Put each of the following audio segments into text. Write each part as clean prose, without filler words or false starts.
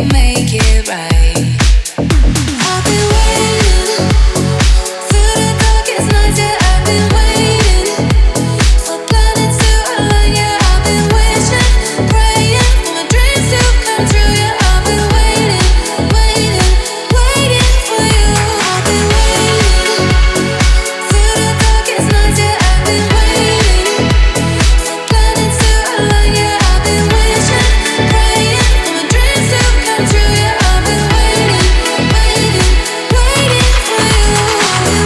make it right. I've been waiting through the darkest nights, yeah, I've been waiting for planets to align, yeah, I've been wishing, praying for my dreams to come true, yeah, I've been waiting, waiting, waiting for you. I've been waiting through the darkest nights, yeah, I've been waiting for planets to align, yeah, I've been wishing, praying for my dreams to come true, yeah, I've been waiting, waiting, waiting for you. I've been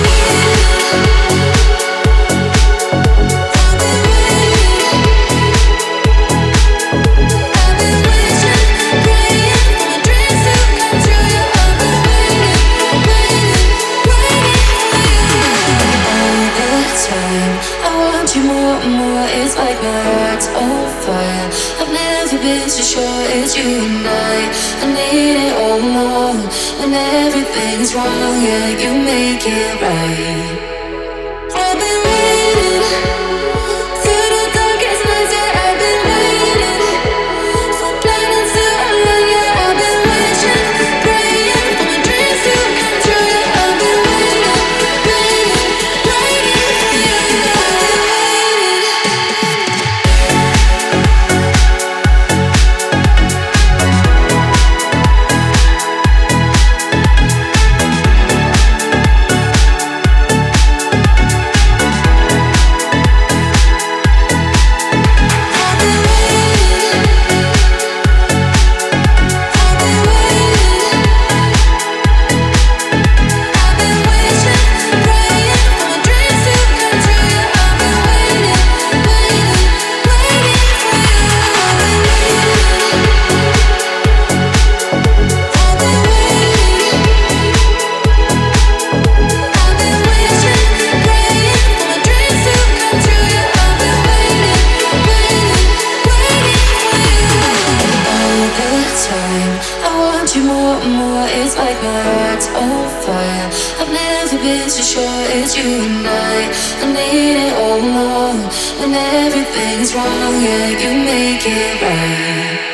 it's like my heart's on fire. I've never been so sure it's you and I need it all along. When everything's wrong, yeah, you make it right. I've been waiting through the darkest nights, yeah, I've been waiting for planets to align, yeah, I've been wishing, praying for my dreams to come true, yeah, I've been waiting, waiting, waiting for you. I've been waiting. It's like my heart's on fire. I've never been so sure it's you and I need it all along. When everything's wrong, yeah, you make it right.